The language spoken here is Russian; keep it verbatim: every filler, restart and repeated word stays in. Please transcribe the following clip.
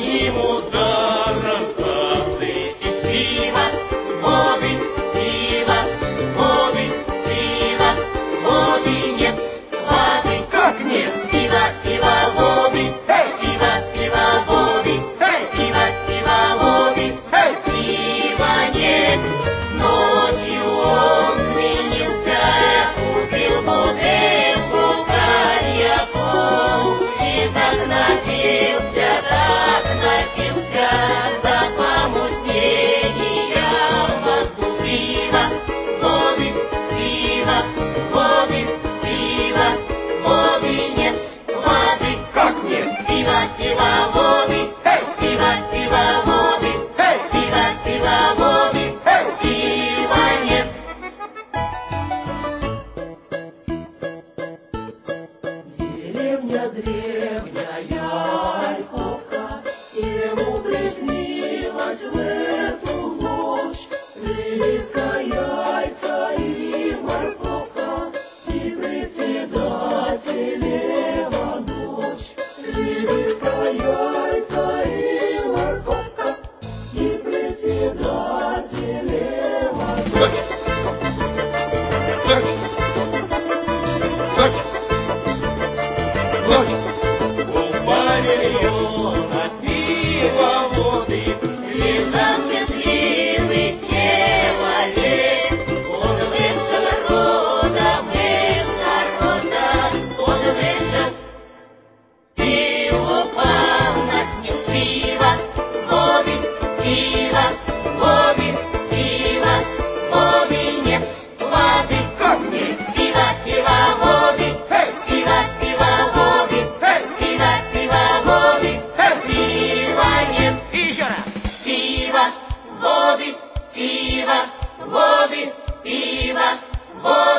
одним ударом засыпать пиво, воды, пиво, воды, пиво, воды нет, воды. Как нет? Пиво, пиво, воды, пиво, пиво, воды, пиво, пиво, воды, пива нет. Ночью он сменился, купил бутылку коньяку и так напился, так напился до помутнения в мозгу. Пиво, воды, пиво, воды, пиво, воды нет, воды. Как нет? Пиво, пиво, воды, пиво, пиво, воды, пиво, пиво, воды, пива нет. Деревня древняя Ольховка, и мудрый снилась в эту ночь. Редиска, яйца и морковка, и председателева дочь. Редиска, яйца и морковка, и председателева дочь. Дочь! Дочь! Дочь! Упали на пиво воды, лежал счастливый человек. Он вышел родом из народа, он вышел и упал на снег. Пиво, воды, пиво, воды, пиво, воды нет, воды. Как нет? Пиво, пиво, воды, пиво, пиво, воды, пиво, пиво, воды, пива нет. И еще раз! Пиво, воды, пиво, воды, пиво, воды.